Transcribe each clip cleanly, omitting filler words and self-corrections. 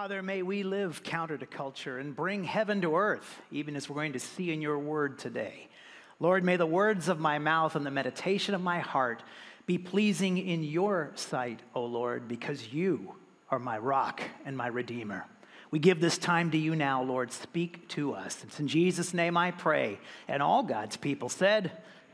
Father, may we live counter to culture and bring heaven to earth, even as we're going to see in your word today. Lord, may the words of my mouth and the meditation of my heart be pleasing in your sight, O Lord, because you are my rock and my redeemer. We give this time to you now, Lord. Speak to us. It's in Jesus' name I pray. And all God's people said,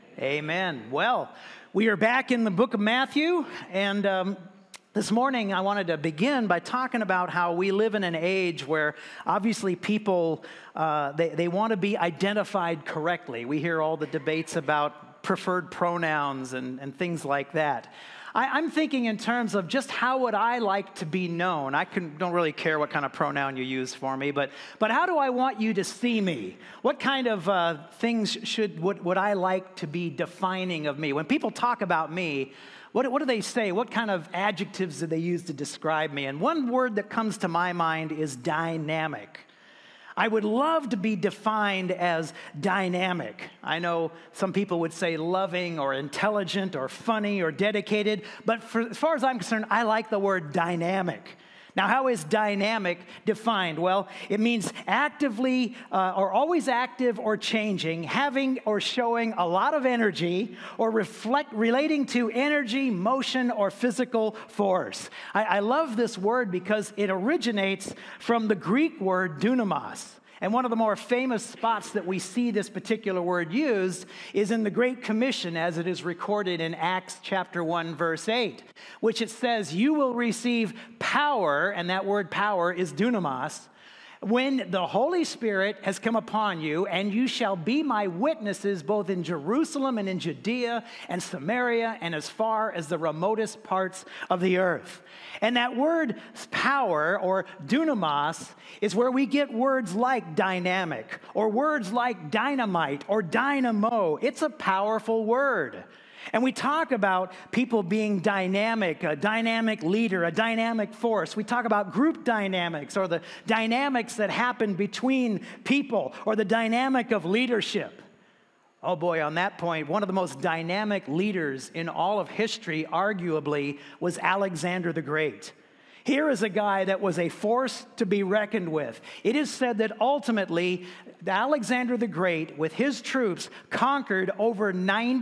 Amen. Well, we are back in the book of Matthew, and this morning, I wanted to begin by talking about how we live in an age where obviously people, they want to be identified correctly. We hear all the debates about preferred pronouns and things like that. I'm thinking in terms of just how would I like to be known. Don't really care what kind of pronoun you use for me, but how do I want you to see me? What kind of things would I like to be defining of me? When people talk about me, what do they say? What kind of adjectives do they use to describe me? And one word that comes to my mind is dynamic. I would love to be defined as dynamic. I know some people would say loving or intelligent or funny or dedicated, but as far as I'm concerned, I like the word dynamic. Now, how is dynamic defined? Well, it means actively or always active or changing, having or showing a lot of energy, or relating to energy, motion, or physical force. I love this word because it originates from the Greek word dunamos. And one of the more famous spots that we see this particular word used is in the Great Commission, as it is recorded in Acts chapter 1, verse 8, which it says, you will receive power, and that word power is dunamos, when the Holy Spirit has come upon you, and you shall be my witnesses both in Jerusalem and in Judea and Samaria and as far as the remotest parts of the earth. And that word power, or dunamos, is where we get words like dynamic or words like dynamite or dynamo. It's a powerful word. And we talk about people being dynamic, a dynamic leader, a dynamic force. We talk about group dynamics, or the dynamics that happen between people, or the dynamic of leadership. Oh boy, on that point, one of the most dynamic leaders in all of history, arguably, was Alexander the Great. Here is a guy that was a force to be reckoned with. It is said that ultimately, Alexander the Great, with his troops, conquered over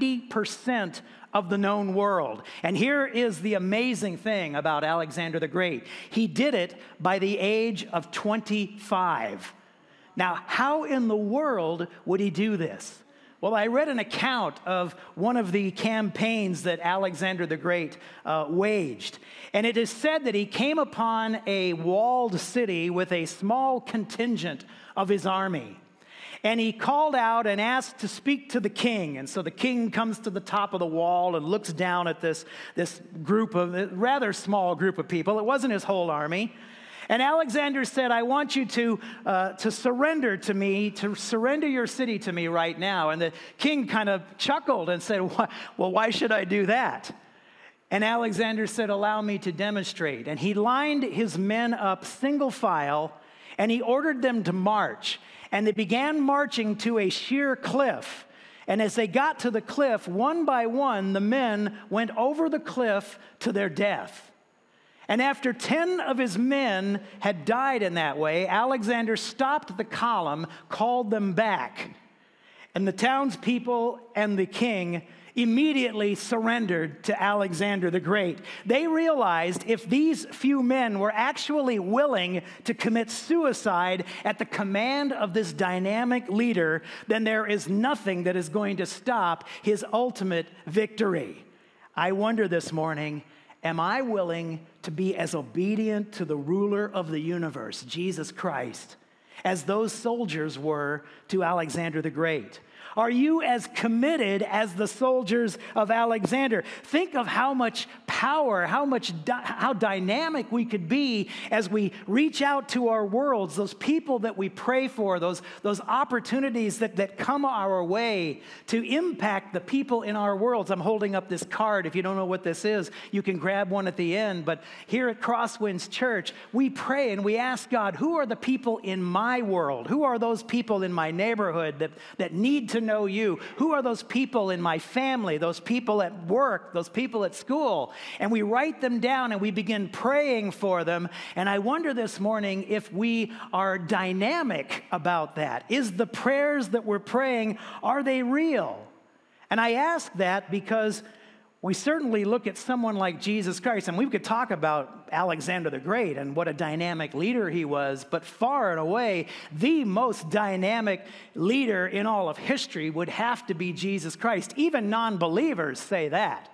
90% of the known world. And here is the amazing thing about Alexander the Great. He did it by the age of 25. Now, how in the world would he do this? Well, I read an account of one of the campaigns that Alexander the Great waged. And it is said that he came upon a walled city with a small contingent of his army. And he called out and asked to speak to the king. And so the king comes to the top of the wall and looks down at this group of, rather small group of people. It wasn't his whole army. And Alexander said, I want you to surrender to me, to surrender your city to me right now. And the king kind of chuckled and said, well, why should I do that? And Alexander said, allow me to demonstrate. And he lined his men up single file, and he ordered them to march. And they began marching to a sheer cliff. And as they got to the cliff, one by one, the men went over the cliff to their death. And after 10 of his men had died in that way, Alexander stopped the column, called them back. And the townspeople and the king immediately surrendered to Alexander the Great. They realized if these few men were actually willing to commit suicide at the command of this dynamic leader, then there is nothing that is going to stop his ultimate victory. I wonder this morning, am I willing to be as obedient to the ruler of the universe, Jesus Christ, as those soldiers were to Alexander the Great? Are you as committed as the soldiers of Alexander? Think of how much power, how dynamic we could be as we reach out to our worlds, those people that we pray for, those opportunities that come our way to impact the people in our worlds. I'm holding up this card. If you don't know what this is, you can grab one at the end. But here at Crosswinds Church, we pray and we ask God, who are the people in my world? Who are those people in my neighborhood that need to to know you. Who are those people in my family, those people at work, those people at school? And we write them down and we begin praying for them. And I wonder this morning if we are dynamic about that. Is the prayers that we're praying, are they real? And I ask that because we certainly look at someone like Jesus Christ, and we could talk about Alexander the Great and what a dynamic leader he was, but far and away, the most dynamic leader in all of history would have to be Jesus Christ. Even non-believers say that.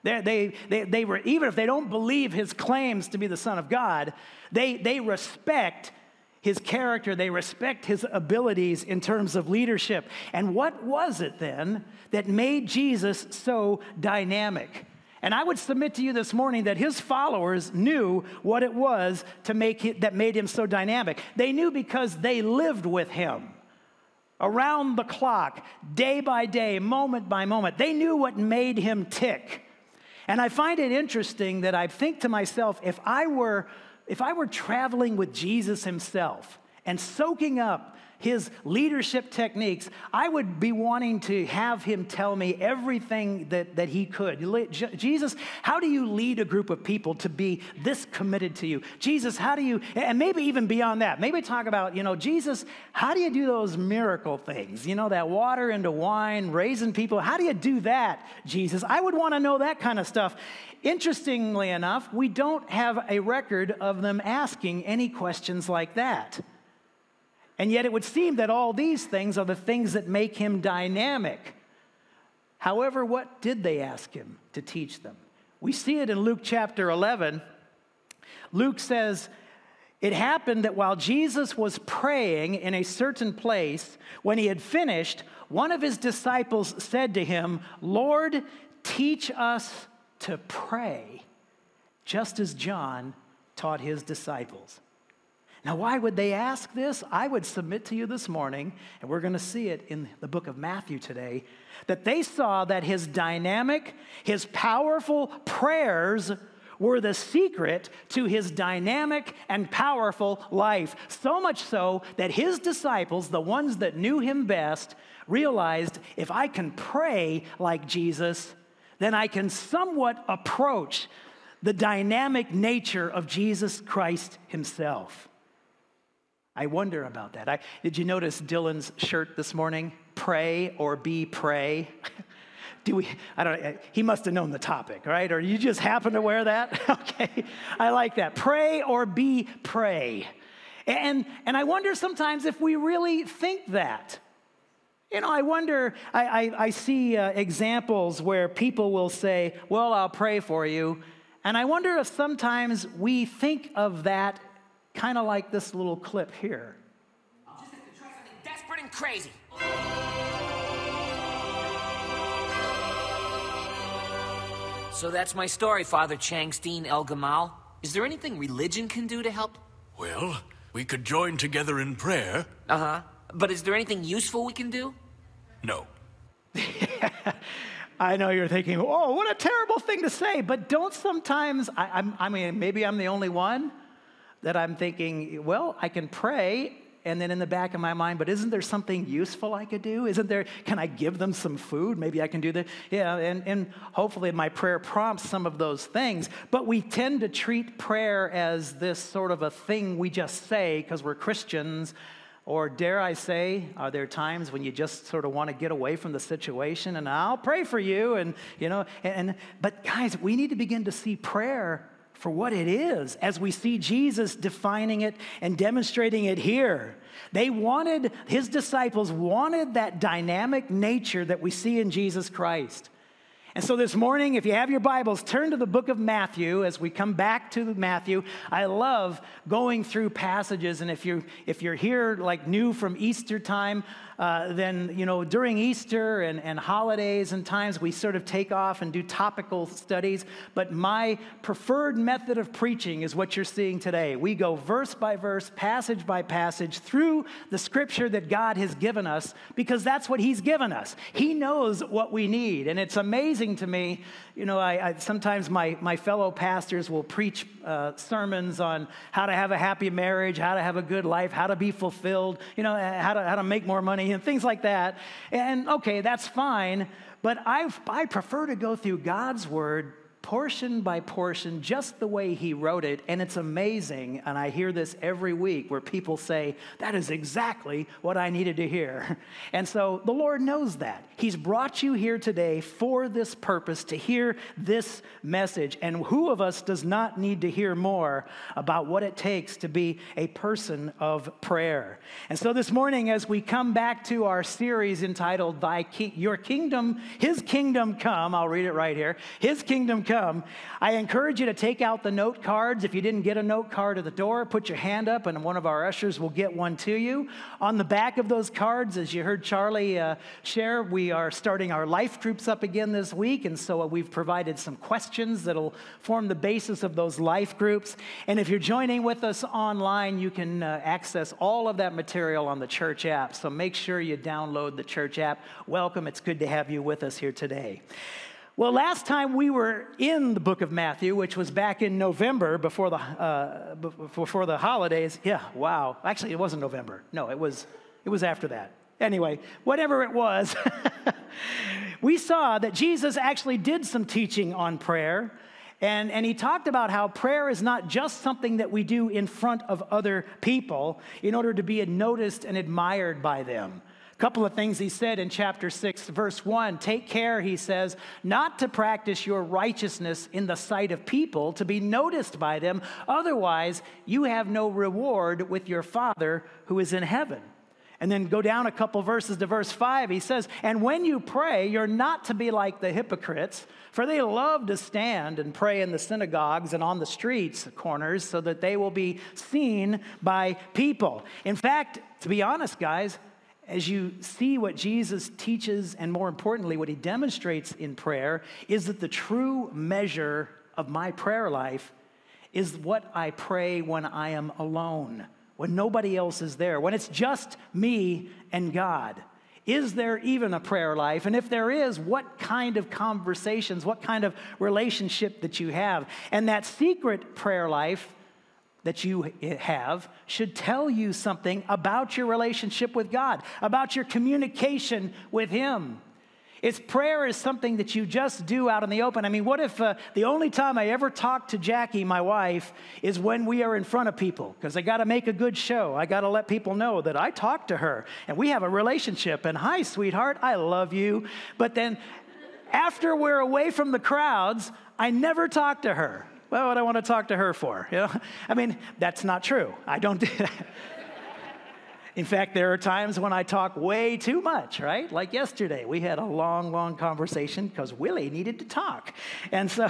They were, even if they don't believe his claims to be the Son of God, they respect his character, they respect his abilities in terms of leadership. And what was it then that made Jesus so dynamic? And I would submit to you this morning that his followers knew what it was that made him so dynamic. They knew because they lived with him around the clock, day by day, moment by moment. They knew what made him tick. And I find it interesting that I think to myself, if I were traveling with Jesus himself and soaking up his leadership techniques, I would be wanting to have him tell me everything that he could. Jesus, how do you lead a group of people to be this committed to you? Jesus, how do you, and maybe even beyond that, maybe talk about, Jesus, how do you do those miracle things? That water into wine, raising people. How do you do that, Jesus? I would want to know that kind of stuff. Interestingly enough, we don't have a record of them asking any questions like that. And yet it would seem that all these things are the things that make him dynamic. However, what did they ask him to teach them? We see it in Luke chapter 11. Luke says, it happened that while Jesus was praying in a certain place, when he had finished, one of his disciples said to him, Lord, teach us to pray, just as John taught his disciples. Now, why would they ask this? I would submit to you this morning, and we're going to see it in the book of Matthew today, that they saw that his dynamic, his powerful prayers were the secret to his dynamic and powerful life. So much so that his disciples, the ones that knew him best, realized if I can pray like Jesus, then I can somewhat approach the dynamic nature of Jesus Christ himself. I wonder about that. Did you notice Dylan's shirt this morning? Pray or be pray. I don't know. He must have known the topic, right? Or you just happen to wear that? Okay. I like that. Pray or be pray. And I wonder sometimes if we really think that. I wonder, I see examples where people will say, well, I'll pray for you. And I wonder if sometimes we think of that kind of like this little clip here. I'll just have to try something desperate and crazy. So that's my story, Father Changstein El Gamal. Is there anything religion can do to help? Well, we could join together in prayer. Uh-huh. But is there anything useful we can do? No. I know you're thinking, oh, what a terrible thing to say. But don't sometimes, I mean, maybe I'm the only one that I'm thinking, well, I can pray, and then in the back of my mind, but isn't there something useful I could do? Can I give them some food? Maybe I can do that. Yeah, and hopefully my prayer prompts some of those things. But we tend to treat prayer as this sort of a thing we just say because we're Christians. Or dare I say, are there times when you just sort of want to get away from the situation and I'll pray for you but guys, we need to begin to see prayer for what it is as we see Jesus defining it and demonstrating it here. His disciples wanted that dynamic nature that we see in Jesus Christ. And so this morning, if you have your Bibles, turn to the book of Matthew as we come back to Matthew. I love going through passages, and if you're here like new from Easter time, then during Easter and holidays and times we sort of take off and do topical studies. But my preferred method of preaching is what you're seeing today. We go verse by verse, passage by passage through the scripture that God has given us because that's what He's given us. He knows what we need, and it's amazing amazing to me. You know, I sometimes my fellow pastors will preach sermons on how to have a happy marriage, how to have a good life, how to be fulfilled, you know, how to make more money and things like that. And okay, that's fine, but I prefer to go through God's word portion by portion, just the way he wrote it, and it's amazing, and I hear this every week where people say, that is exactly what I needed to hear. And so the Lord knows that. He's brought you here today for this purpose, to hear this message, and who of us does not need to hear more about what it takes to be a person of prayer? And so this morning, as we come back to our series entitled, Your Kingdom, His Kingdom Come, I'll read it right here, His Kingdom Come, I encourage you to take out the note cards. If you didn't get a note card at the door, put your hand up and one of our ushers will get one to you. On the back of those cards, as you heard Charlie share, we are starting our life groups up again this week, and so we've provided some questions that'll form the basis of those life groups. And if you're joining with us online, you can access all of that material on the church app, so make sure you download the church app. Welcome. It's good to have you with us here today. Well, last time we were in the book of Matthew, which was back in November before the holidays. Yeah, wow. Actually, it wasn't November. No, it was after that. Anyway, whatever it was, we saw that Jesus actually did some teaching on prayer, and he talked about how prayer is not just something that we do in front of other people in order to be noticed and admired by them. A couple of things he said in chapter 6, verse 1. Take care, he says, not to practice your righteousness in the sight of people to be noticed by them. Otherwise, you have no reward with your Father who is in heaven. And then go down a couple verses to verse 5. He says, and when you pray, you're not to be like the hypocrites, for they love to stand and pray in the synagogues and on the streets corners so that they will be seen by people. In fact, to be honest, guys, as you see what Jesus teaches, and more importantly, what he demonstrates in prayer, is that the true measure of my prayer life is what I pray when I am alone, when nobody else is there, when it's just me and God. Is there even a prayer life? And if there is, what kind of conversations, what kind of relationship that you have? And that secret prayer life that you have should tell you something about your relationship with God, about your communication with him. Prayer is something that you just do out in the open. I mean, what if the only time I ever talk to Jackie, my wife, is when we are in front of people? Because I got to make a good show. I got to let people know that I talk to her and we have a relationship. And hi, sweetheart, I love you. But then after we're away from the crowds, I never talk to her. Well, what do I want to talk to her for? You know? I mean, that's not true. I don't do that. In fact, there are times when I talk way too much, right? Like yesterday, we had a long, long conversation because Willie needed to talk. And so,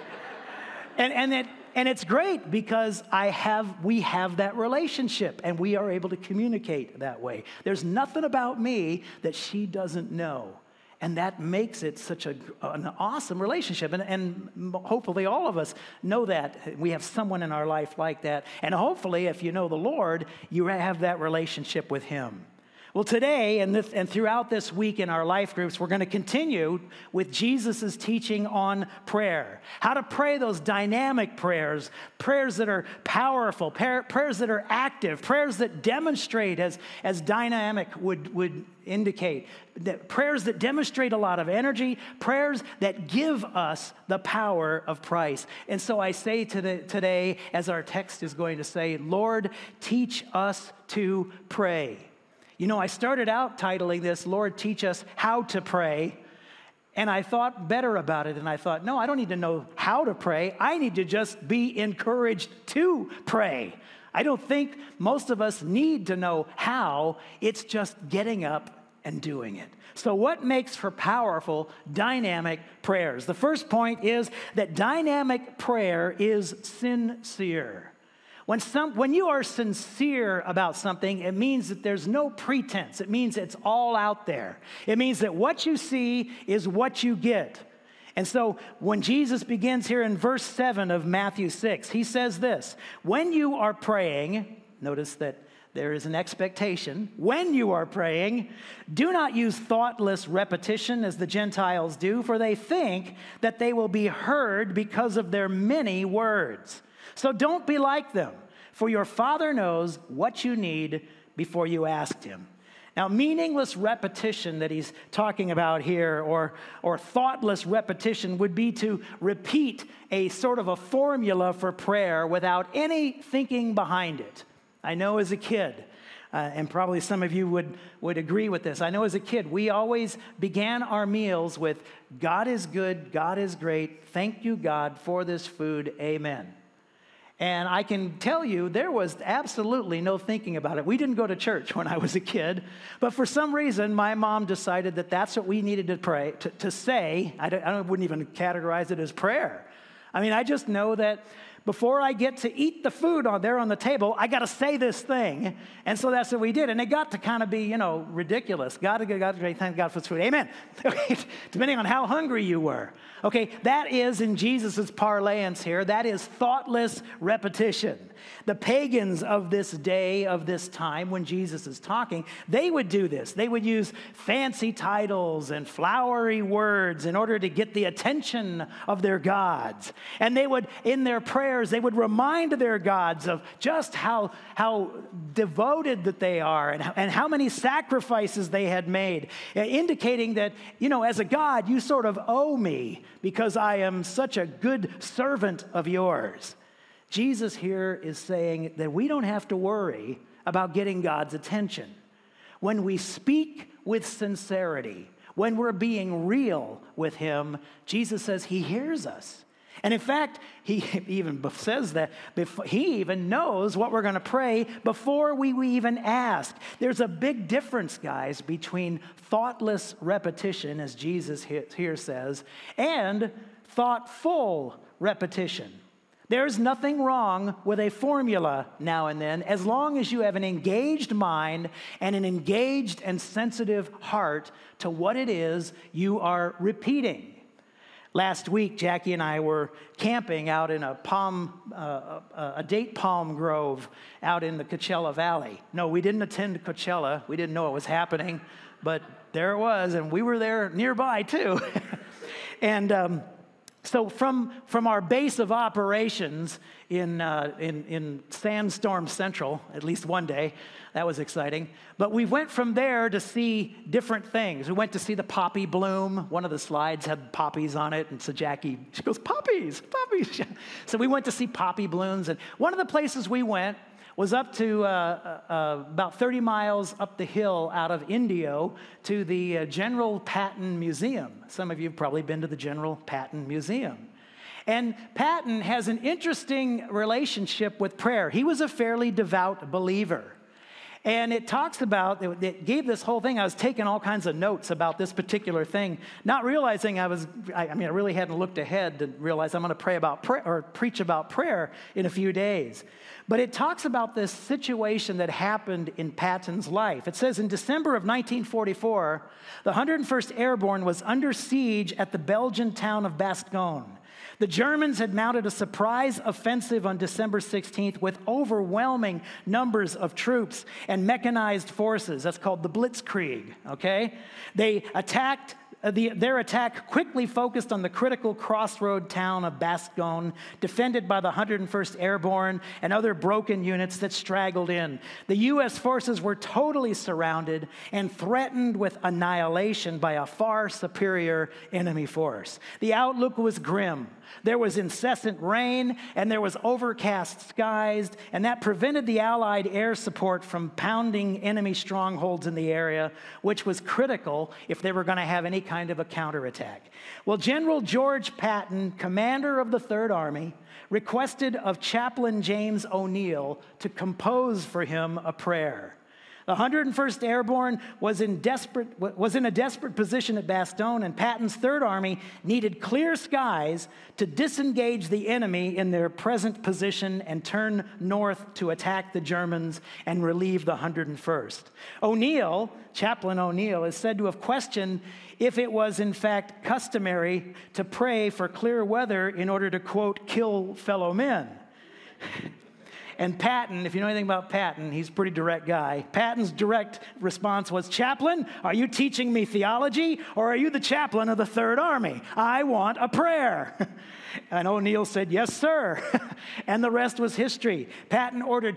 and it's great because we have that relationship and we are able to communicate that way. There's nothing about me that she doesn't know. And that makes it such an awesome relationship. And hopefully all of us know that. We have someone in our life like that. And hopefully, if you know the Lord, you have that relationship with him. Well, today and throughout this week in our life groups, we're going to continue with Jesus' teaching on prayer. How to pray those dynamic prayers, prayers that are powerful, prayers that are active, prayers that demonstrate, as dynamic would indicate, prayers that demonstrate a lot of energy, prayers that give us the power of Christ. And so I say today, as our text is going to say, Lord, teach us to pray. You know, I started out titling this, Lord, teach us how to pray. And I thought better about it. And I thought, no, I don't need to know how to pray. I need to just be encouraged to pray. I don't think most of us need to know how. It's just getting up and doing it. So what makes for powerful, dynamic prayers? The first point is that dynamic prayer is sincere. When you are sincere about something, it means that there's no pretense. It means it's all out there. It means that what you see is what you get. And so when Jesus begins here in verse 7 of Matthew 6, he says this, when you are praying, notice that there is an expectation when you are praying. Do not use thoughtless repetition as the Gentiles do, for they think that they will be heard because of their many words. So don't be like them, for your Father knows what you need before you ask him. Now, meaningless repetition that he's talking about here, or thoughtless repetition, would be to repeat a sort of a formula for prayer without any thinking behind it. I know as a kid, and probably some of you would agree with this, I know as a kid, we always began our meals with, God is good, God is great, thank you, God, for this food, amen. And I can tell you, there was absolutely no thinking about it. We didn't go to church when I was a kid, but for some reason, my mom decided that that's what we needed to pray, to say. I wouldn't even categorize it as prayer. I mean, I just know that before I get to eat the food on the table, I got to say this thing. And so that's what we did. And it got to kind of be, ridiculous. God, thank God for this food. Amen. Depending on how hungry you were. Okay, that is in Jesus' parlance here. That is thoughtless repetition. The pagans of this day, of this time, when Jesus is talking, they would do this. They would use fancy titles and flowery words in order to get the attention of their gods. And they would, in their prayers, they would remind their gods of just how devoted that they are and how many sacrifices they had made, indicating that, as a God, you sort of owe me because I am such a good servant of yours. Jesus here is saying that we don't have to worry about getting God's attention. When we speak with sincerity, when we're being real with him, Jesus says he hears us. And in fact, he even says that he even knows what we're going to pray before we even ask. There's a big difference, guys, between thoughtless repetition, as Jesus here says, and thoughtful repetition. There's nothing wrong with a formula now and then, as long as you have an engaged mind and an engaged and sensitive heart to what it is you are repeating. Last week, Jackie and I were camping out in a date palm grove out in the Coachella Valley. No, we didn't attend Coachella. We didn't know it was happening, but there it was, and we were there nearby too. And so from our base of operations in Sandstorm Central, at least one day, that was exciting. But we went from there to see different things. We went to see the poppy bloom. One of the slides had poppies on it, and so Jackie, she goes, poppies. So we went to see poppy blooms, and one of the places we went was up to about 30 miles up the hill out of Indio to the General Patton Museum. Some of you have probably been to the General Patton Museum. And Patton has an interesting relationship with prayer. He was a fairly devout believer. And it talks about, it gave this whole thing, I was taking all kinds of notes about this particular thing, not realizing I really hadn't looked ahead to realize I'm going to pray about prayer or preach about prayer in a few days. But it talks about this situation that happened in Patton's life. It says in December of 1944, the 101st Airborne was under siege at the Belgian town of Bastogne. The Germans had mounted a surprise offensive on December 16th with overwhelming numbers of troops and mechanized forces. That's called the Blitzkrieg, okay? They attacked. Their attack quickly focused on the critical crossroad town of Bastogne, defended by the 101st Airborne and other broken units that straggled in. The U.S. forces were totally surrounded and threatened with annihilation by a far superior enemy force. The outlook was grim. There was incessant rain, and there was overcast skies, and that prevented the Allied air support from pounding enemy strongholds in the area, which was critical if they were going to have any kind of a counterattack. Well, General George Patton, commander of the Third Army, requested of Chaplain James O'Neill to compose for him a prayer. The 101st Airborne was in a desperate position at Bastogne, and Patton's Third Army needed clear skies to disengage the enemy in their present position and turn north to attack the Germans and relieve the 101st. Chaplain O'Neill, is said to have questioned if it was in fact customary to pray for clear weather in order to, quote, kill fellow men. And Patton, if you know anything about Patton, he's a pretty direct guy. Patton's direct response was, "Chaplain, are you teaching me theology, or are you the chaplain of the Third Army? I want a prayer." And O'Neill said, "Yes, sir." And the rest was history. Patton ordered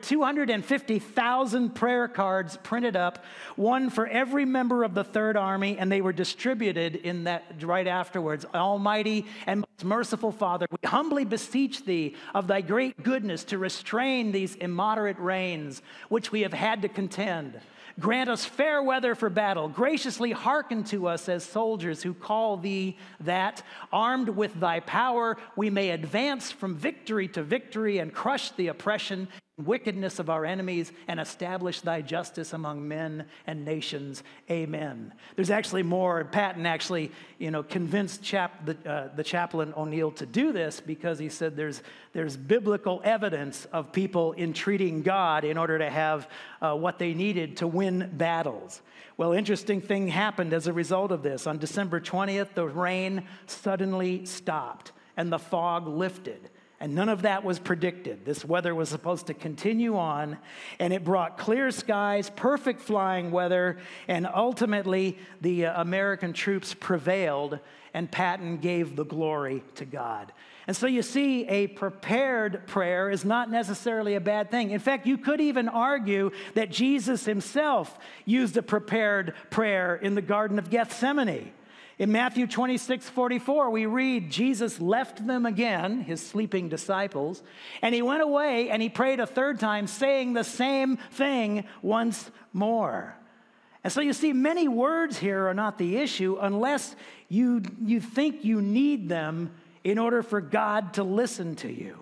250,000 prayer cards printed up, one for every member of the Third Army, and they were distributed in that right afterwards. "Almighty and most merciful Father, we humbly beseech thee of thy great goodness to restrain these immoderate rains which we have had to contend. Grant us fair weather for battle. Graciously hearken to us as soldiers who call thee, that, armed with thy power, we may advance from victory to victory and crush the oppression and wickedness of our enemies and establish thy justice among men and nations. Amen." There's actually more. Patton actually, convinced the chaplain O'Neill to do this because he said there's biblical evidence of people entreating God in order to have what they needed to win battles. Well, interesting thing happened as a result of this. On December 20th, the rain suddenly stopped and the fog lifted. And none of that was predicted. This weather was supposed to continue on, and it brought clear skies, perfect flying weather, and ultimately the American troops prevailed, and Patton gave the glory to God. And so you see, a prepared prayer is not necessarily a bad thing. In fact, you could even argue that Jesus himself used a prepared prayer in the Garden of Gethsemane. In Matthew 26:44, we read, Jesus left them again, his sleeping disciples, and he went away and he prayed a third time, saying the same thing once more. And so you see, many words here are not the issue unless you think you need them in order for God to listen to you.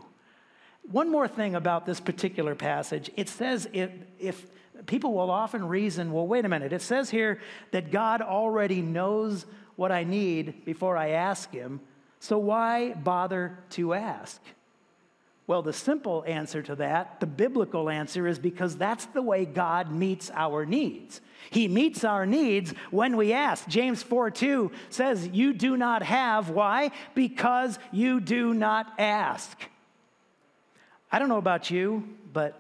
One more thing about this particular passage. It says if people will often reason, well, wait a minute. It says here that God already knows what I need before I ask him, so why bother to ask? Well, the simple answer to that, the biblical answer, is because that's the way God meets our needs. He meets our needs when we ask. James 4:2 says, you do not have. Why? Because you do not ask. I don't know about you, but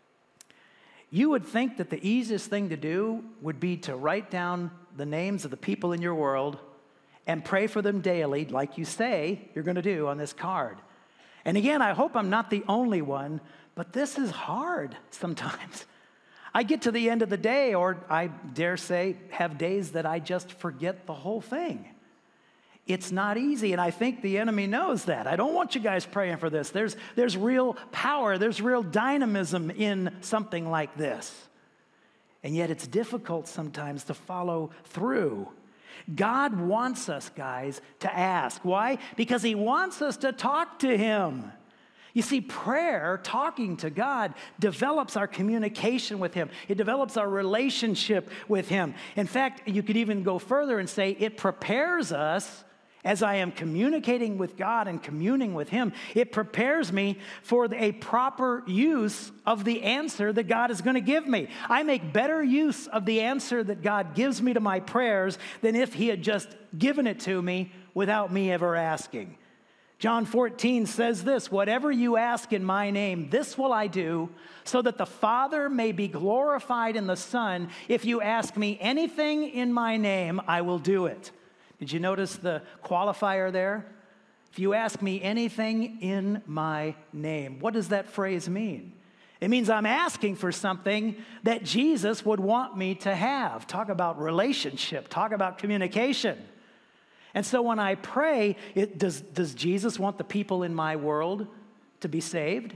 you would think that the easiest thing to do would be to write down the names of the people in your world and pray for them daily, like you say you're going to do on this card. And again, I hope I'm not the only one, but this is hard sometimes. I get to the end of the day, or I dare say have days that I just forget the whole thing. It's not easy, and I think the enemy knows that. I don't want you guys praying for this. There's real power, there's real dynamism in something like this. And yet it's difficult sometimes to follow through. God wants us, guys, to ask. Why? Because he wants us to talk to him. You see, prayer, talking to God, develops our communication with him. It develops our relationship with him. In fact, you could even go further and say it prepares us. As I am communicating with God and communing with him, it prepares me for a proper use of the answer that God is going to give me. I make better use of the answer that God gives me to my prayers than if he had just given it to me without me ever asking. John 14 says this, whatever you ask in my name, this will I do, so that the Father may be glorified in the Son. If you ask me anything in my name, I will do it. Did you notice the qualifier there? If you ask me anything in my name, what does that phrase mean? It means I'm asking for something that Jesus would want me to have. Talk about relationship, talk about communication. And so when I pray, does Jesus want the people in my world to be saved?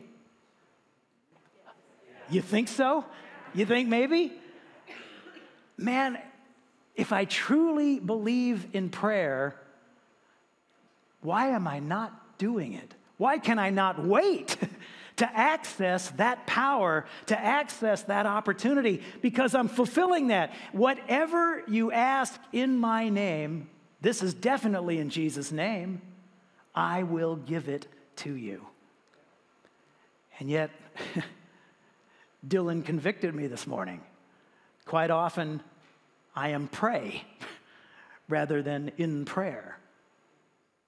You think so? You think maybe? Man, if I truly believe in prayer, why am I not doing it? Why can I not wait to access that power, to access that opportunity? Because I'm fulfilling that. Whatever you ask in my name, this is definitely in Jesus' name, I will give it to you. And yet, Dylan convicted me this morning. Quite often, I am pray rather than in prayer.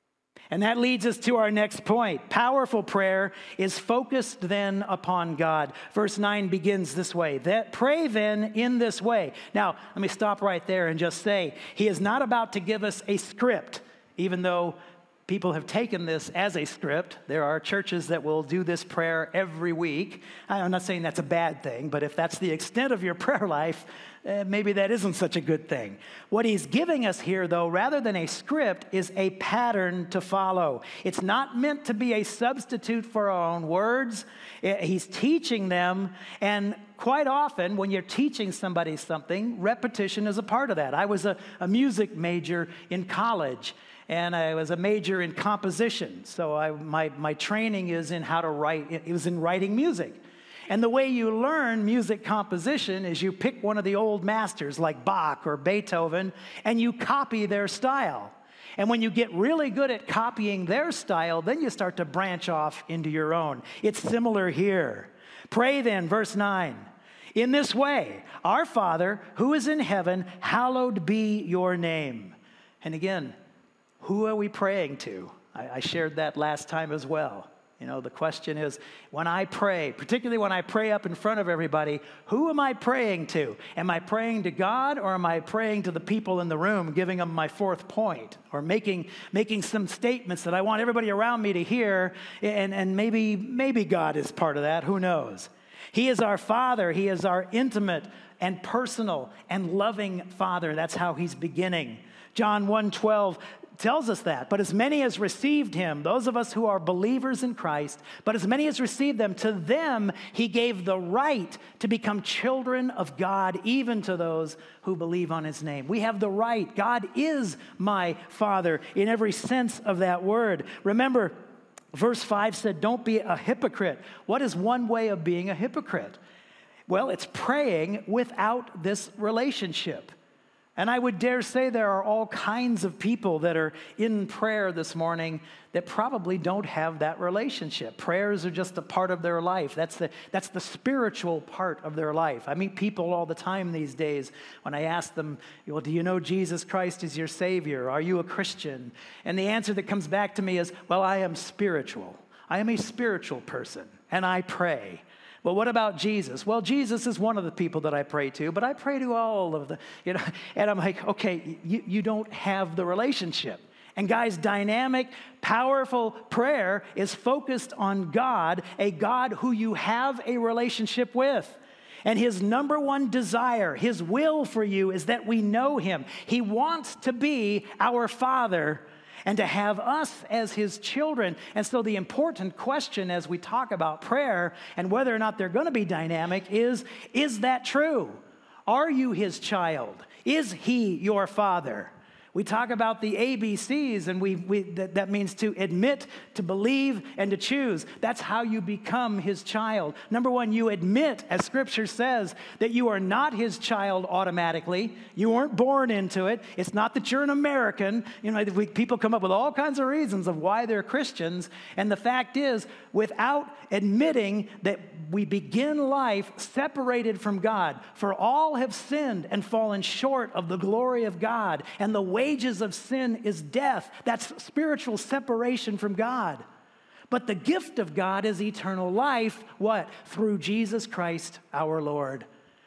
And that leads us to our next point. Powerful prayer is focused then upon God. Verse 9 begins this way. Pray then in this way. Now, let me stop right there and just say, he is not about to give us a script, even though people have taken this as a script. There are churches that will do this prayer every week. I'm not saying that's a bad thing, but if that's the extent of your prayer life, maybe that isn't such a good thing. What he's giving us here, though, rather than a script, is a pattern to follow. It's not meant to be a substitute for our own words. He's teaching them, and quite often when you're teaching somebody something, repetition is a part of that. I was a music major in college, and I was a major in composition. So my training is in how to write. It was in writing music. And the way you learn music composition is you pick one of the old masters like Bach or Beethoven, and you copy their style. And when you get really good at copying their style, then you start to branch off into your own. It's similar here. Pray then, verse 9. In this way, our Father who is in heaven, hallowed be your name. And again, who are we praying to? I shared that last time as well. You know, the question is, when I pray, particularly when I pray up in front of everybody, who am I praying to? Am I praying to God, or am I praying to the people in the room, giving them my fourth point, or making some statements that I want everybody around me to hear, and maybe God is part of that, who knows? He is our Father. He is our intimate and personal and loving Father. That's how he's beginning. John 1:12 tells us that. But as many as received him, those of us who are believers in Christ, but as many as received them, to them he gave the right to become children of God, even to those who believe on his name. We have the right. God is my Father in every sense of that word. Remember, verse 5 said, don't be a hypocrite. What is one way of being a hypocrite? Well, it's praying without this relationship. And I would dare say there are all kinds of people that are in prayer this morning that probably don't have that relationship. Prayers are just a part of their life. That's the spiritual part of their life. I meet people all the time these days when I ask them, well, do you know Jesus Christ is your Savior? Are you a Christian? And the answer that comes back to me is, well, I am spiritual. I am a spiritual person, and I pray. Well, what about Jesus? Well, Jesus is one of the people that I pray to, but I pray to all of the, and I'm like, okay, you don't have the relationship. And guys, dynamic, powerful prayer is focused on God, a God who you have a relationship with. And his number one desire, his will for you is that we know him. He wants to be our Father and to have us as his children. And so the important question as we talk about prayer and whether or not they're going to be dynamic is that true? Are you his child? Is he your Father? We talk about the ABCs, and that means to admit, to believe, and to choose. That's how you become his child. Number one, you admit, as Scripture says, that you are not his child automatically. You weren't born into it. It's not that you're an American. People come up with all kinds of reasons of why they're Christians. And the fact is, without admitting that we begin life separated from God, for all have sinned and fallen short of the glory of God, and the wages of sin is death. That's spiritual separation from God. But the gift of God is eternal life. What? Through Jesus Christ our Lord.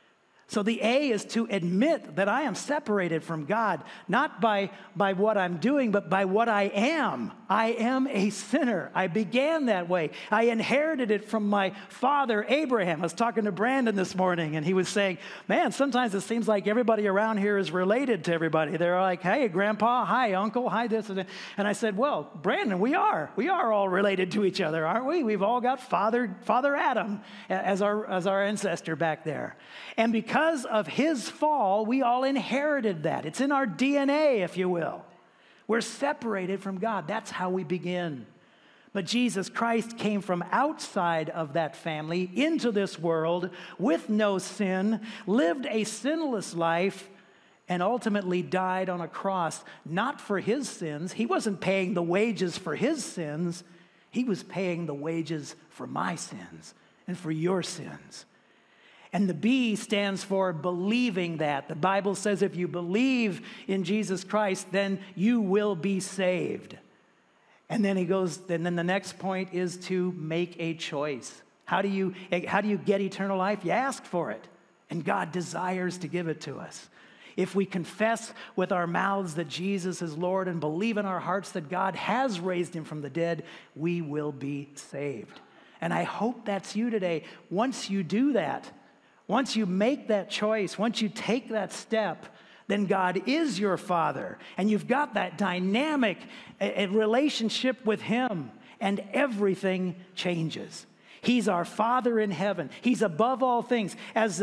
So the A is to admit that I am separated from God, not by what I'm doing, but by what I am. I am a sinner. I began that way. I inherited it from my father, Abraham. I was talking to Brandon this morning, and he was saying, man, sometimes it seems like everybody around here is related to everybody. They're like, hey, Grandpa, hi, Uncle, hi, this and that. And I said, well, Brandon, we are all related to each other, aren't we? We've all got Father Adam as our ancestor back there. And because of his fall, we all inherited that. It's in our DNA, if you will. We're separated from God. That's how we begin. But Jesus Christ came from outside of that family into this world with no sin, lived a sinless life, and ultimately died on a cross, not for his sins. He wasn't paying the wages for his sins. He was paying the wages for my sins and for your sins. And the B stands for believing that. The Bible says if you believe in Jesus Christ, then you will be saved. And then and then the next point is to make a choice. How do you get eternal life? You ask for it. And God desires to give it to us. If we confess with our mouths that Jesus is Lord and believe in our hearts that God has raised him from the dead, we will be saved. And I hope that's you today. Once you do that, once you make that choice, once you take that step, then God is your Father. And you've got that dynamic relationship with him, and everything changes. He's our Father in heaven. He's above all things. As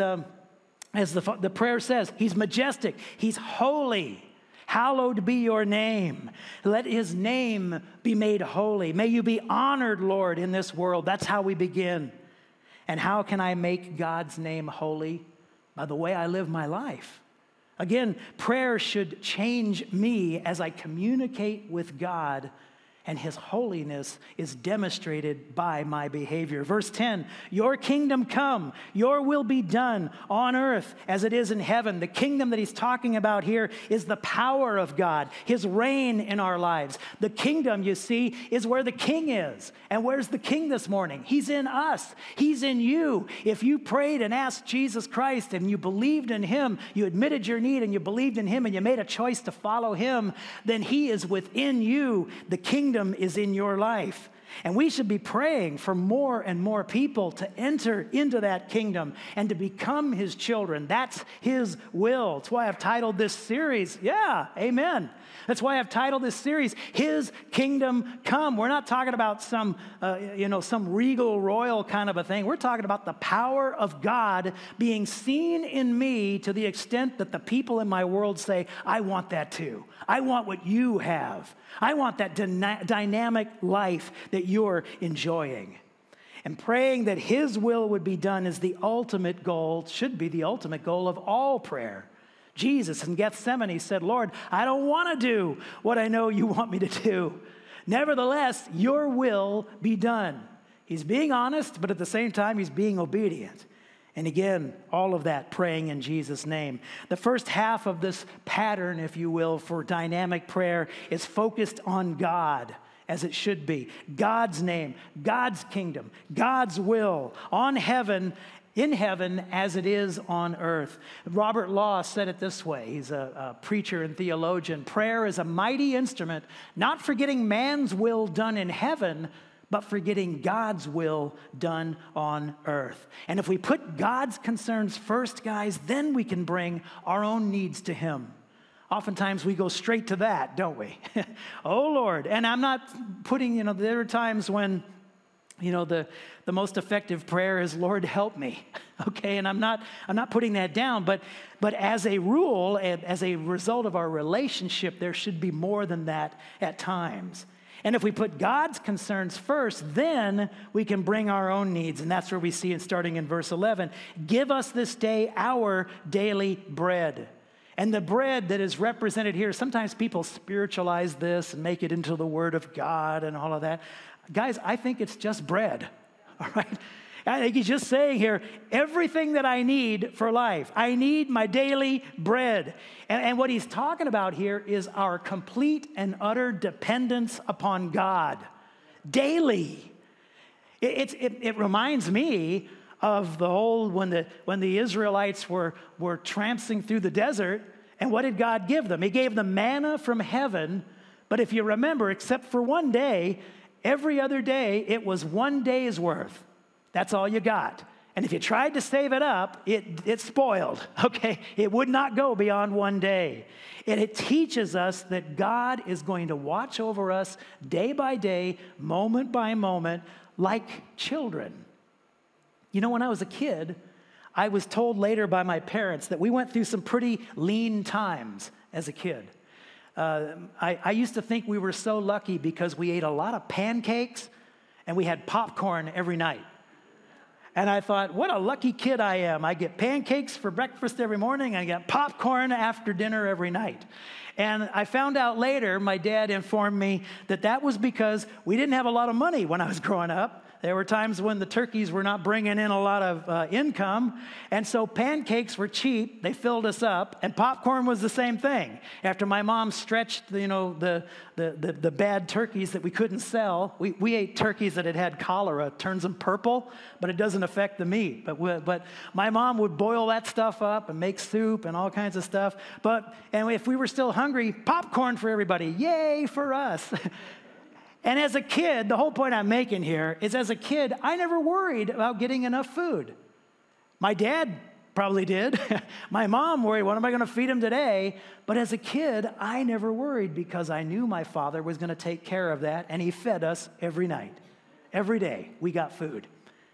the prayer says, he's majestic. He's holy. Hallowed be your name. Let his name be made holy. May you be honored, Lord, in this world. That's how we begin. And how can I make God's name holy? By the way I live my life. Again, prayer should change me as I communicate with God, and his holiness is demonstrated by my behavior. Verse 10, your kingdom come, your will be done on earth as it is in heaven. The kingdom that he's talking about here is the power of God, his reign in our lives. The kingdom, you see, is where the king is. And where's the king this morning? He's in us. He's in you. If you prayed and asked Jesus Christ and you believed in him, you admitted your need and you believed in him and you made a choice to follow him, then he is within you. The kingdom is in your life. And we should be praying for more and more people to enter into that kingdom and to become his children. That's his will. That's why I've titled this series, amen. That's why I've titled this series, His Kingdom Come. We're not talking about some regal royal kind of a thing. We're talking about the power of God being seen in me to the extent that the people in my world say, I want that too. I want what you have. I want that dynamic life that you're enjoying. And praying that his will would be done is the ultimate goal, should be the ultimate goal of all prayer. Jesus in Gethsemane said, Lord, I don't want to do what I know you want me to do. Nevertheless, your will be done. He's being honest, but at the same time, he's being obedient. And again, all of that praying in Jesus' name. The first half of this pattern, if you will, for dynamic prayer is focused on God, as it should be. God's name, God's kingdom, God's will on heaven, in heaven as it is on earth. Robert Law said it this way. He's a preacher and theologian. Prayer is a mighty instrument, not for getting man's will done in heaven, but for getting God's will done on earth. And if we put God's concerns first, guys, then we can bring our own needs to him. Oftentimes we go straight to that, don't we? Oh, Lord. And I'm not putting, there are times when, the most effective prayer is, Lord, help me. Okay, and I'm not putting that down, but as a rule, as a result of our relationship, there should be more than that at times. And if we put God's concerns first, then we can bring our own needs. And that's where we see it starting in verse 11. Give us this day our daily bread. And the bread that is represented here, sometimes people spiritualize this and make it into the Word of God and all of that. Guys, I think it's just bread, all right? I think he's just saying here, everything that I need for life. I need my daily bread. And what he's talking about here is our complete and utter dependence upon God daily. It reminds me of the whole, when the Israelites were tramping through the desert, and what did God give them? He gave them manna from heaven, but if you remember, except for one day, every other day, it was 1 day's worth. That's all you got. And if you tried to save it up, it spoiled, okay? It would not go beyond 1 day. And it teaches us that God is going to watch over us day by day, moment by moment, like children. When I was a kid, I was told later by my parents that we went through some pretty lean times as a kid. I used to think we were so lucky because we ate a lot of pancakes and we had popcorn every night. And I thought, what a lucky kid I am. I get pancakes for breakfast every morning. I get popcorn after dinner every night. And I found out later, my dad informed me that was because we didn't have a lot of money when I was growing up. There were times when the turkeys were not bringing in a lot of income, and so pancakes were cheap. They filled us up, and popcorn was the same thing. After my mom stretched, the bad turkeys that we couldn't sell, we ate turkeys that had cholera. It turns them purple, but it doesn't affect the meat. But my mom would boil that stuff up and make soup and all kinds of stuff. And if we were still hungry, popcorn for everybody. Yay for us. And as a kid, the whole point I'm making here is as a kid, I never worried about getting enough food. My dad probably did. My mom worried, what am I going to feed him today? But as a kid, I never worried because I knew my father was going to take care of that, and he fed us every night. Every day, we got food.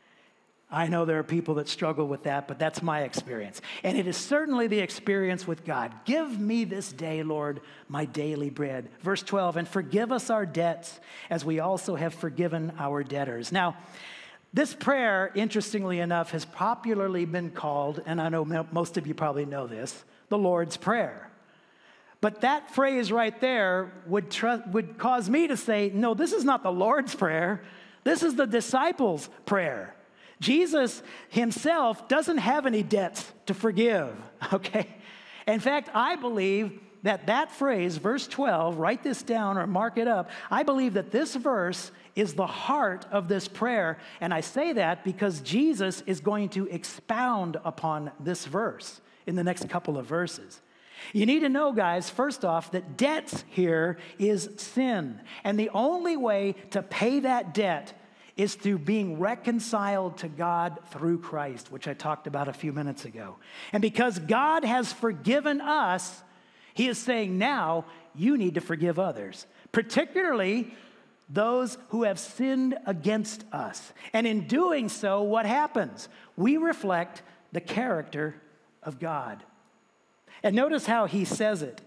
I know there are people that struggle with that, but that's my experience. And it is certainly the experience with God. Give me this day, Lord, my daily bread. Verse 12, and forgive us our debts as we also have forgiven our debtors. Now, this prayer, interestingly enough, has popularly been called, and I know most of you probably know this, the Lord's Prayer. But that phrase right there would cause me to say, no, this is not the Lord's Prayer. This is the disciples' prayer. Jesus himself doesn't have any debts to forgive, okay? In fact, I believe that phrase, verse 12, write this down or mark it up. I believe that this verse is the heart of this prayer, and I say that because Jesus is going to expound upon this verse in the next couple of verses. You need to know, guys, first off, that debts here is sin, and the only way to pay that debt is through being reconciled to God through Christ, which I talked about a few minutes ago. And because God has forgiven us, he is saying now you need to forgive others, particularly those who have sinned against us. And in doing so, what happens? We reflect the character of God. And notice how he says it.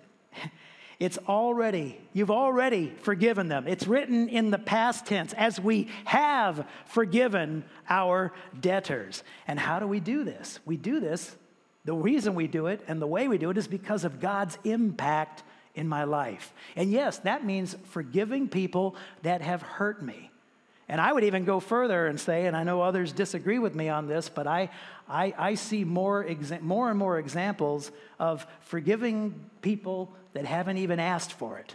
You've already forgiven them. It's written in the past tense, as we have forgiven our debtors. And how do we do this? We do this, the reason we do it and the way we do it is because of God's impact in my life. And yes, that means forgiving people that have hurt me. And I would even go further and say, and I know others disagree with me on this, but I see more and more examples of forgiving people that haven't even asked for it.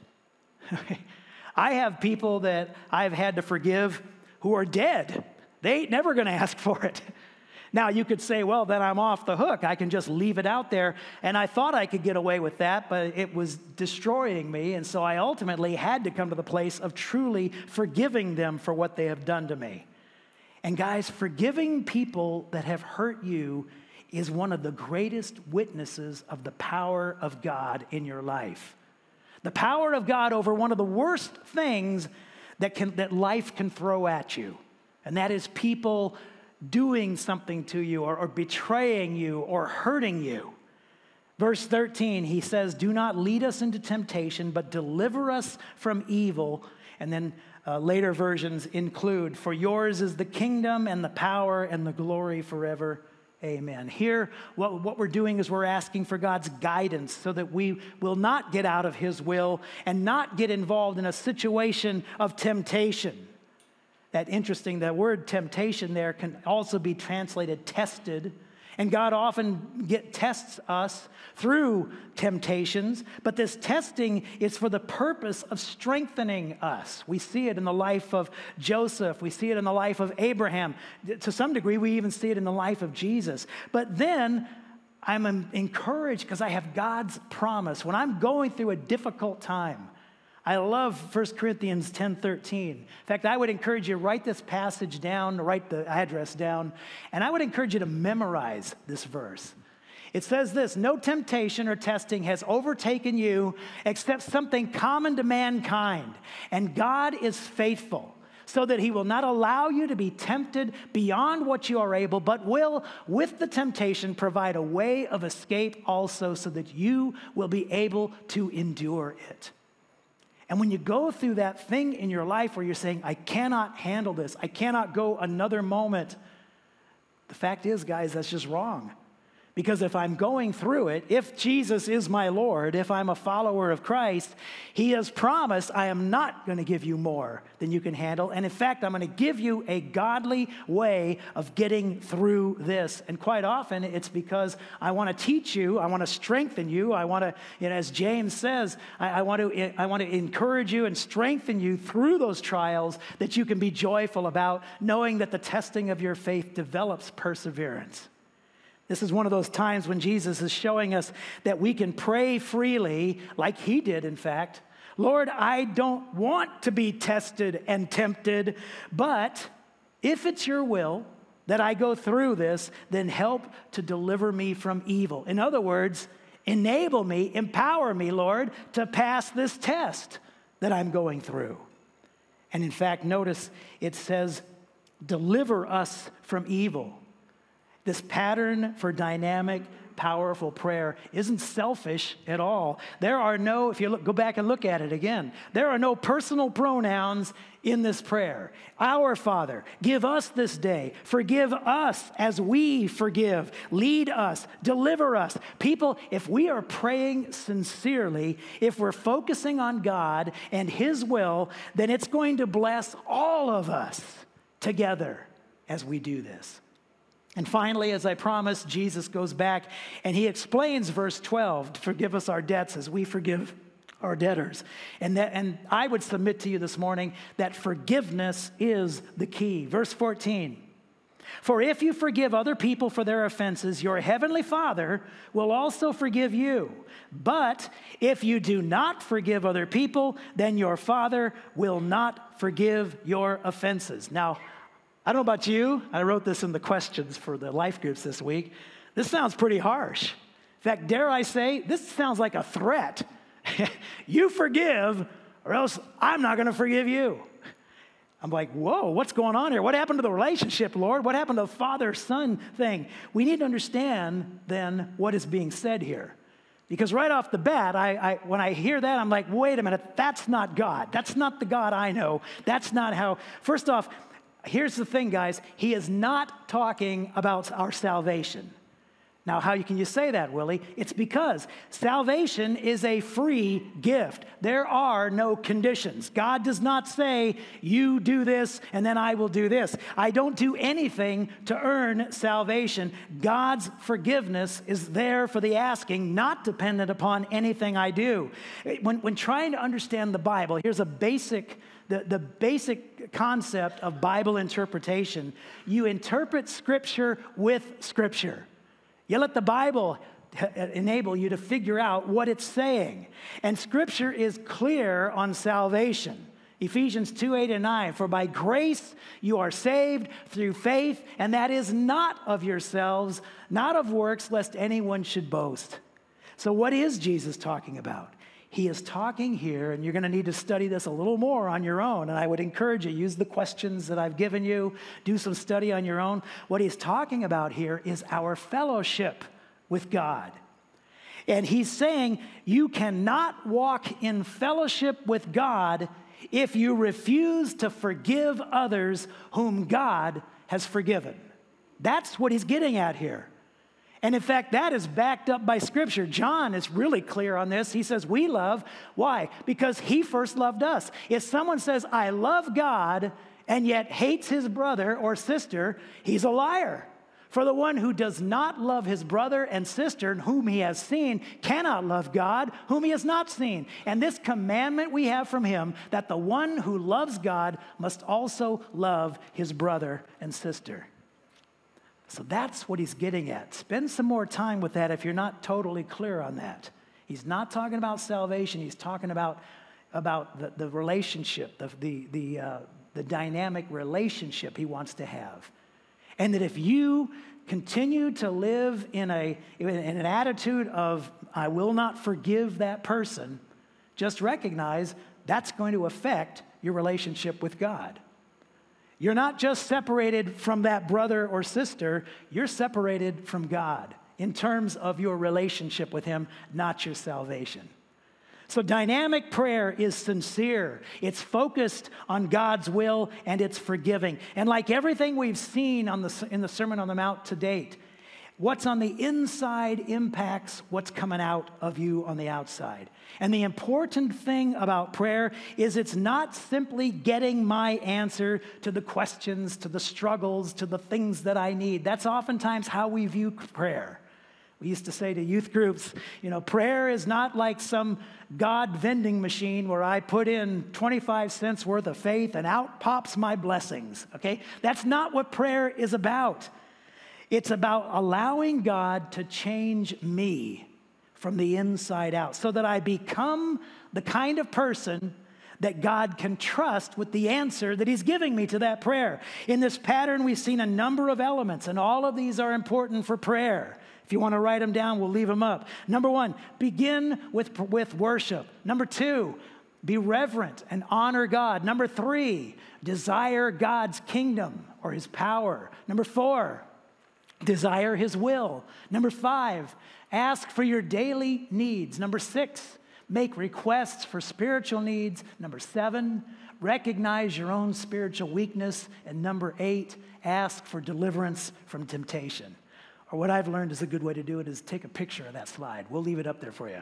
I have people that I've had to forgive who are dead. They ain't never going to ask for it. Now, you could say, well, then I'm off the hook. I can just leave it out there. And I thought I could get away with that, but it was destroying me. And so I ultimately had to come to the place of truly forgiving them for what they have done to me. And guys, forgiving people that have hurt you is one of the greatest witnesses of the power of God in your life. The power of God over one of the worst things that life can throw at you. And that is people doing something to you or betraying you or hurting you. Verse 13, he says, do not lead us into temptation, but deliver us from evil. And then later versions include, for yours is the kingdom and the power and the glory forever. Amen. Here, what we're doing is we're asking for God's guidance so that we will not get out of his will and not get involved in a situation of temptation. That word temptation there can also be translated tested. And God often tests us through temptations, but this testing is for the purpose of strengthening us. We see it in the life of Joseph. We see it in the life of Abraham. To some degree, we even see it in the life of Jesus. But then I'm encouraged because I have God's promise. When I'm going through a difficult time, I love 1 Corinthians 10:13. In fact, I would encourage you to write this passage down, write the address down, and I would encourage you to memorize this verse. It says this, no temptation or testing has overtaken you except something common to mankind, and God is faithful, so that he will not allow you to be tempted beyond what you are able, but will, with the temptation, provide a way of escape also, so that you will be able to endure it. And when you go through that thing in your life where you're saying, I cannot handle this, I cannot go another moment, the fact is, guys, that's just wrong. Because if I'm going through it, if Jesus is my Lord, if I'm a follower of Christ, he has promised I am not going to give you more than you can handle. And in fact, I'm going to give you a godly way of getting through this. And quite often, it's because I want to teach you, I want to strengthen you, I want to, as James says, I want to encourage you and strengthen you through those trials that you can be joyful about, knowing that the testing of your faith develops perseverance. This is one of those times when Jesus is showing us that we can pray freely, like he did, in fact. Lord, I don't want to be tested and tempted, but if it's your will that I go through this, then help to deliver me from evil. In other words, enable me, empower me, Lord, to pass this test that I'm going through. And in fact, notice it says, deliver us from evil. This pattern for dynamic, powerful prayer isn't selfish at all. There are no, if you go back and look at it again, there are no personal pronouns in this prayer. Our Father, give us this day. Forgive us as we forgive. Lead us. Deliver us. People, if we are praying sincerely, if we're focusing on God and his will, then it's going to bless all of us together as we do this. And finally, as I promised, Jesus goes back and he explains verse 12, to forgive us our debts as we forgive our debtors. And I would submit to you this morning that forgiveness is the key. Verse 14, for if you forgive other people for their offenses, your heavenly Father will also forgive you. But if you do not forgive other people, then your Father will not forgive your offenses. Now, I don't know about you. I wrote this in the questions for the life groups this week. This sounds pretty harsh. In fact, dare I say, this sounds like a threat. You forgive, or else I'm not going to forgive you. I'm like, whoa, what's going on here? What happened to the relationship, Lord? What happened to the father-son thing? We need to understand, then, what is being said here. Because right off the bat, when I hear that, I'm like, wait a minute, that's not God. That's not the God I know. That's not how, first off, here's the thing, guys. He is not talking about our salvation. Now, how can you say that, Willie? It's because salvation is a free gift. There are no conditions. God does not say, you do this and then I will do this. I don't do anything to earn salvation. God's forgiveness is there for the asking, not dependent upon anything I do. When trying to understand the Bible, here's a basic the basic concept of Bible interpretation. You interpret Scripture with Scripture. You let the Bible enable you to figure out what it's saying. And Scripture is clear on salvation. Ephesians 2:8-9, for by grace you are saved through faith, and that is not of yourselves, not of works, lest anyone should boast. So what is Jesus talking about? He is talking here, and you're going to need to study this a little more on your own, and I would encourage you, use the questions that I've given you, do some study on your own. What he's talking about here is our fellowship with God. And he's saying you cannot walk in fellowship with God if you refuse to forgive others whom God has forgiven. That's what he's getting at here. And in fact, that is backed up by Scripture. John is really clear on this. He says, we love. Why? Because he first loved us. If someone says, I love God, and yet hates his brother or sister, he's a liar. For the one who does not love his brother and sister whom he has seen cannot love God whom he has not seen. And this commandment we have from him, that the one who loves God must also love his brother and sister. So that's what he's getting at. Spend some more time with that if you're not totally clear on that. He's not talking about salvation. He's talking about the relationship, the dynamic relationship he wants to have. And that if you continue to live in an attitude of, I will not forgive that person, just recognize that's going to affect your relationship with God. You're not just separated from that brother or sister, you're separated from God in terms of your relationship with him, not your salvation. So dynamic prayer is sincere. It's focused on God's will and it's forgiving. And like everything we've seen in the Sermon on the Mount to date, What's on the inside impacts what's coming out of you on the outside. And the important thing about prayer is it's not simply getting my answer to the questions, to the struggles, to the things that I need. That's oftentimes how we view prayer. We used to say to youth groups, prayer is not like some God vending machine where I put in 25 cents worth of faith and out pops my blessings, okay? That's not what prayer is about. It's about allowing God to change me from the inside out so that I become the kind of person that God can trust with the answer that he's giving me to that prayer. In this pattern, we've seen a number of elements, and all of these are important for prayer. If you want to write them down, we'll leave them up. Number one, begin with worship. Number two, be reverent and honor God. Number three, desire God's kingdom or his power. Number four, desire his will. Number five, ask for your daily needs. Number six, make requests for spiritual needs. Number seven, recognize your own spiritual weakness. And number eight, ask for deliverance from temptation. Or what I've learned is a good way to do it is take a picture of that slide. We'll leave it up there for you.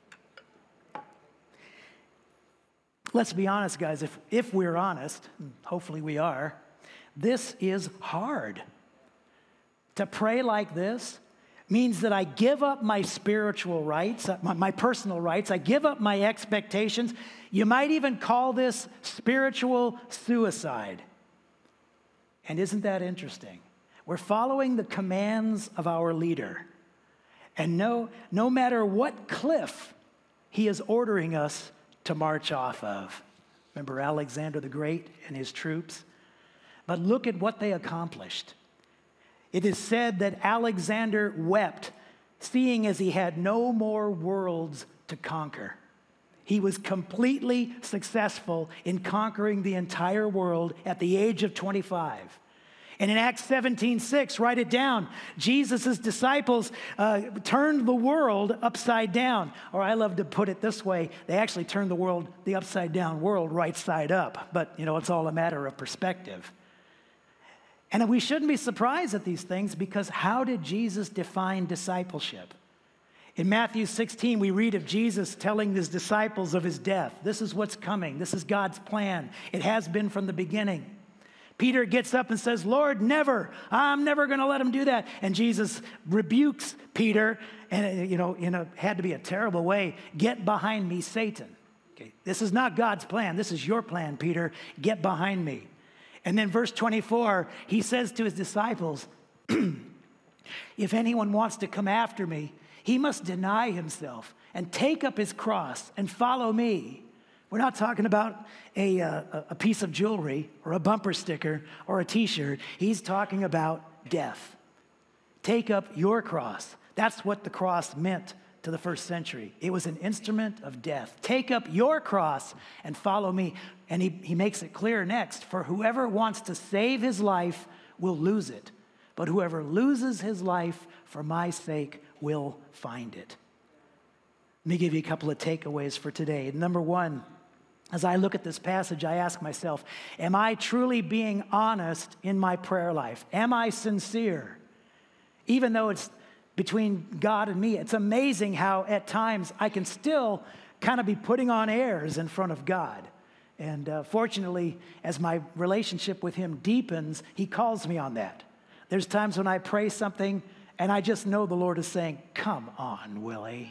Let's be honest, guys. If we're honest, and hopefully we are, this is hard. To pray like this means that I give up my spiritual rights, my personal rights. I give up my expectations. You might even call this spiritual suicide. And isn't that interesting? We're following the commands of our leader. And no matter what cliff he is ordering us to march off of. Remember Alexander the Great and his troops? But look at what they accomplished. It is said that Alexander wept, seeing as he had no more worlds to conquer. He was completely successful in conquering the entire world at the age of 25. And in Acts 17:6, write it down, Jesus' disciples turned the world upside down. Or I love to put it this way, they actually turned the upside down world right side up. But, it's all a matter of perspective. And we shouldn't be surprised at these things because how did Jesus define discipleship? In Matthew 16, we read of Jesus telling his disciples of his death. This is what's coming. This is God's plan. It has been from the beginning. Peter gets up and says, Lord, never. I'm never going to let him do that. And Jesus rebukes Peter, and had to be a terrible way. Get behind me, Satan. Okay, this is not God's plan. This is your plan, Peter. Get behind me. And then verse 24, he says to his disciples, if anyone wants to come after me, he must deny himself and take up his cross and follow me. We're not talking about a piece of jewelry or a bumper sticker or a t-shirt. He's talking about death. Take up your cross. That's what the cross meant to the first century. It was an instrument of death. Take up your cross and follow me. And he makes it clear next, for whoever wants to save his life will lose it. But whoever loses his life for my sake will find it. Let me give you a couple of takeaways for today. Number one, as I look at this passage, I ask myself, am I truly being honest in my prayer life? Am I sincere? Even though it's between God and me, it's amazing how at times I can still kind of be putting on airs in front of God. And fortunately, as my relationship with him deepens, he calls me on that. There's times when I pray something and I just know the Lord is saying, come on, Willie.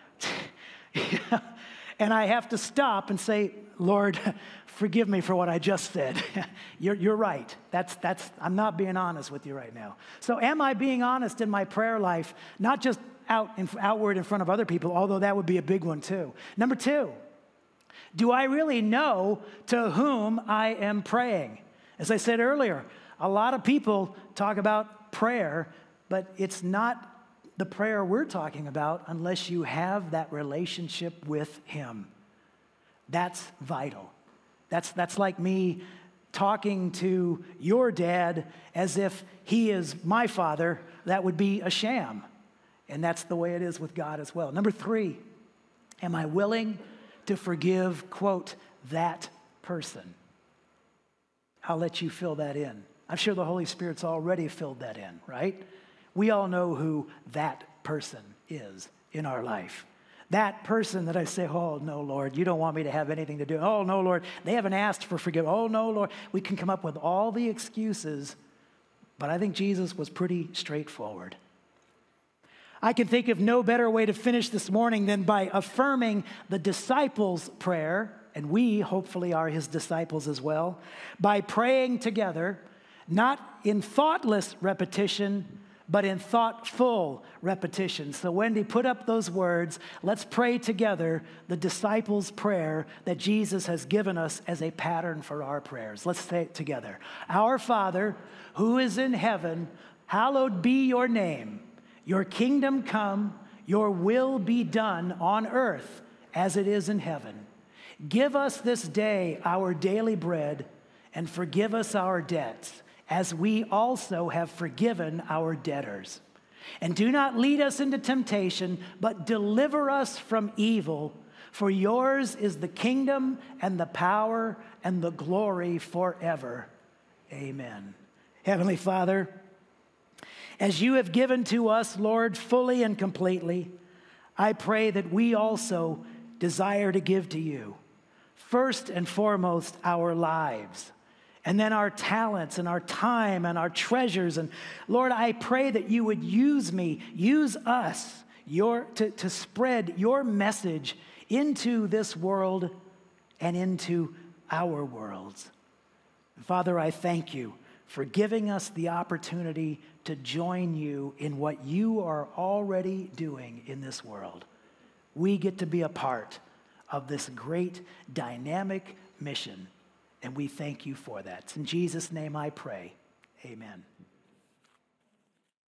And I have to stop and say, Lord, forgive me for what I just said. You're right. I'm not being honest with you right now. So am I being honest in my prayer life, not just outward in front of other people, although that would be a big one too. Number two, do I really know to whom I am praying? As I said earlier, a lot of people talk about prayer, but it's not the prayer we're talking about unless you have that relationship with him. That's vital. That's like me talking to your dad as if he is my father. That would be a sham. And that's the way it is with God as well. Number three, am I willing to forgive, quote, that person? I'll let you fill that in. I'm sure the Holy Spirit's already filled that in, right? We all know who that person is in our life. That person that I say, oh, no, Lord, you don't want me to have anything to do. Oh, no, Lord, they haven't asked for forgiveness. Oh, no, Lord. We can come up with all the excuses, but I think Jesus was pretty straightforward. I can think of no better way to finish this morning than by affirming the disciples' prayer, and we hopefully are his disciples as well, by praying together, not in thoughtless repetition, but in thoughtful repetition. So Wendy, put up those words. Let's pray together the disciples' prayer that Jesus has given us as a pattern for our prayers. Let's say it together. Our Father, who is in heaven, hallowed be your name. Your kingdom come, your will be done on earth as it is in heaven. Give us this day our daily bread, and forgive us our debts, as we also have forgiven our debtors. And do not lead us into temptation, but deliver us from evil. For yours is the kingdom and the power and the glory forever. Amen. Heavenly Father, as you have given to us, Lord, fully and completely, I pray that we also desire to give to you, first and foremost, our lives, and then our talents and our time and our treasures. And Lord, I pray that you would use me, use us to spread your message into this world and into our worlds. Father, I thank you for giving us the opportunity to join you in what you are already doing in this world. We get to be a part of this great dynamic mission, and we thank you for that. In Jesus' name I pray, amen.